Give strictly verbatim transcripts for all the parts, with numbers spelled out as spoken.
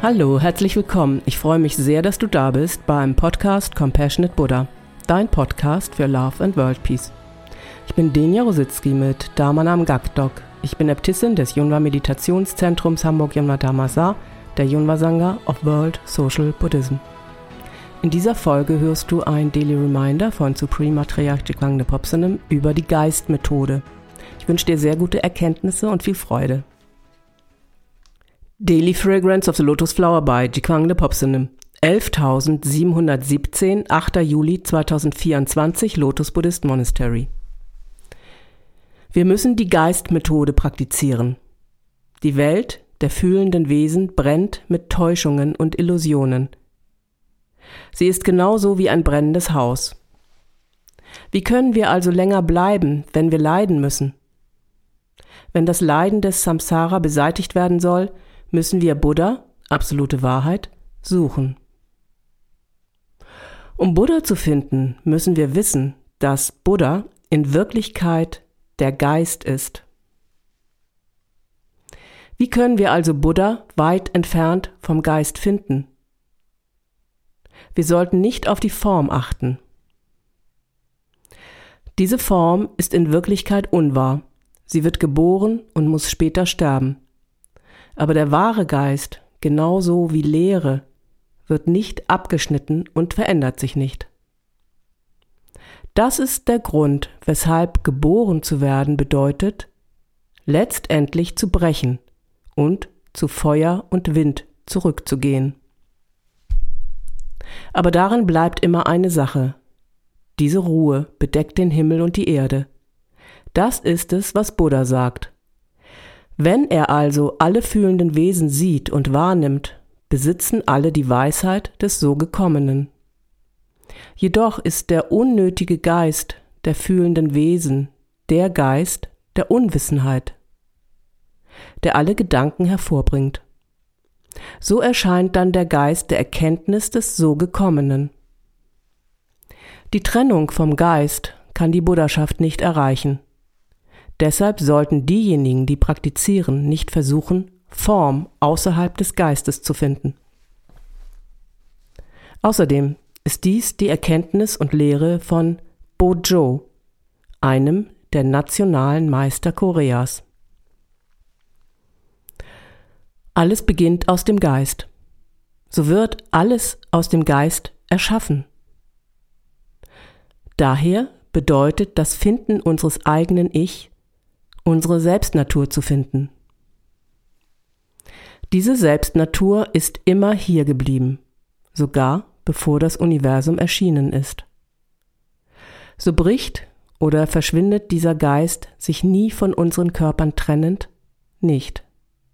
Hallo, herzlich willkommen. Ich freue mich sehr, dass du da bist beim Podcast Compassionate Buddha, dein Podcast für Love and World Peace. Ich bin Denia Rositzky mit Dharmanam Gakdok. Ich bin Äbtissin des Yunwa Meditationszentrums Hamburg Yunwa Dharma Sa, der Yunwa Sangha of World Social Buddhism. In dieser Folge hörst du ein Daily Reminder von Supreme Matriarch Jigwangde Phopsanem über die Geist-Methode. Ich wünsche dir sehr gute Erkenntnisse und viel Freude. Daily Fragrance of the Lotus Flower by Jigwangde Phopsanem. elftausendsiebenhundertsiebzehn, achter Juli zweitausendvierundzwanzig, Lotus Buddhist Monastery. Wir müssen die Geist-Methode praktizieren. Die Welt der fühlenden Wesen brennt mit Täuschungen und Illusionen. Sie ist genauso wie ein brennendes Haus. Wie können wir also länger bleiben, wenn wir leiden müssen? Wenn das Leiden des Samsara beseitigt werden soll, müssen wir Buddha, absolute Wahrheit, suchen. Um Buddha zu finden, müssen wir wissen, dass Buddha in Wirklichkeit der Geist ist. Wie können wir also Buddha weit entfernt vom Geist finden? Wir sollten nicht auf die Form achten. Diese Form ist in Wirklichkeit unwahr. Sie wird geboren und muss später sterben. Aber der wahre Geist, genauso wie Leere, wird nicht abgeschnitten und verändert sich nicht. Das ist der Grund, weshalb geboren zu werden bedeutet, letztendlich zu brechen und zu Feuer und Wind zurückzugehen. Aber darin bleibt immer eine Sache. Diese Ruhe bedeckt den Himmel und die Erde. Das ist es, was Buddha sagt. Wenn er also alle fühlenden Wesen sieht und wahrnimmt, besitzen alle die Weisheit des so Gekommenen. Jedoch ist der unnötige Geist der fühlenden Wesen der Geist der Unwissenheit, der alle Gedanken hervorbringt. So erscheint dann der Geist der Erkenntnis des so Gekommenen. Die Trennung vom Geist kann die Buddhaschaft nicht erreichen. Deshalb sollten diejenigen, die praktizieren, nicht versuchen, Form außerhalb des Geistes zu finden. Außerdem ist dies die Erkenntnis und Lehre von Bo-jo, einem der nationalen Meister Koreas. Alles beginnt aus dem Geist. So wird alles aus dem Geist erschaffen. Daher bedeutet das Finden unseres eigenen Ich, unsere Selbstnatur zu finden. Diese Selbstnatur ist immer hier geblieben, sogar bevor das Universum erschienen ist. So bricht oder verschwindet dieser Geist sich nie von unseren Körpern trennend, nicht.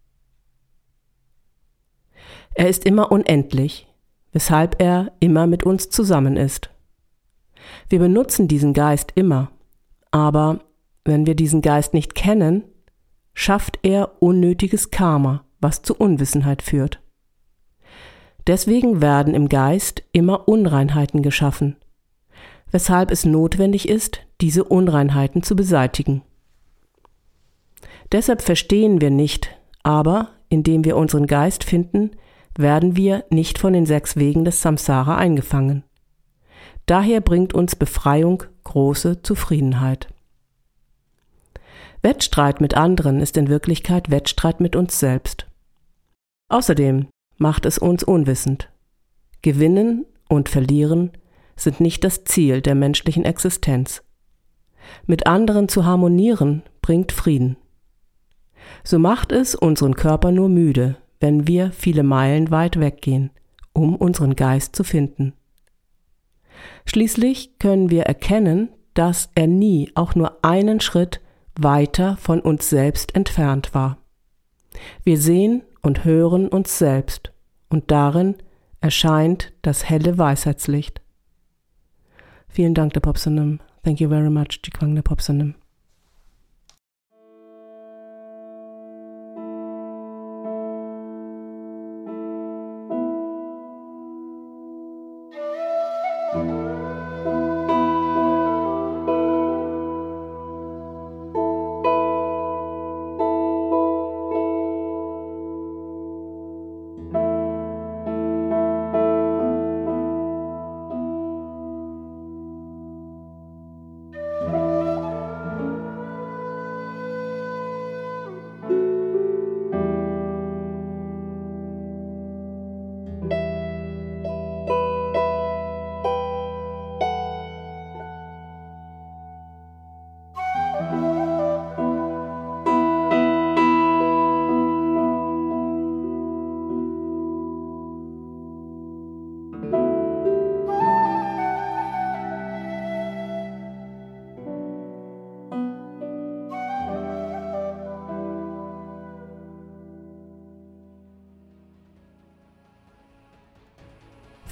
Er ist immer unendlich, weshalb er immer mit uns zusammen ist. Wir benutzen diesen Geist immer, aber wenn wir diesen Geist nicht kennen, schafft er unnötiges Karma, was zu Unwissenheit führt. Deswegen werden im Geist immer Unreinheiten geschaffen, weshalb es notwendig ist, diese Unreinheiten zu beseitigen. Deshalb verstehen wir nicht, aber indem wir unseren Geist finden, werden wir nicht von den sechs Wegen des Samsara eingefangen. Daher bringt uns Befreiung große Zufriedenheit. Wettstreit mit anderen ist in Wirklichkeit Wettstreit mit uns selbst. Außerdem macht es uns unwissend. Gewinnen und Verlieren sind nicht das Ziel der menschlichen Existenz. Mit anderen zu harmonieren bringt Frieden. So macht es unseren Körper nur müde, wenn wir viele Meilen weit weggehen, um unseren Geist zu finden. Schließlich können wir erkennen, dass er nie auch nur einen Schritt weiter von uns selbst entfernt war. Wir sehen und hören uns selbst und darin erscheint das helle Weisheitslicht. Vielen Dank, der Phopsanem. Thank you very much, Jigwangde Phopsanem.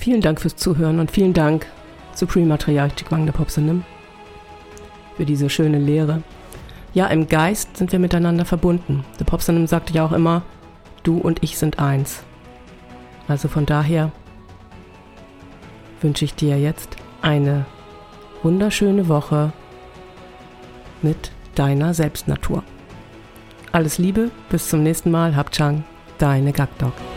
Vielen Dank fürs Zuhören und vielen Dank Supreme Matriarch Jigwang Dapopsanim für diese schöne Lehre. Ja, im Geist sind wir miteinander verbunden. Dapopsanim sagte ja auch immer, du und ich sind eins. Also von daher wünsche ich dir jetzt eine wunderschöne Woche mit deiner Selbstnatur. Alles Liebe, bis zum nächsten Mal. Hab Chang, deine Gakdok.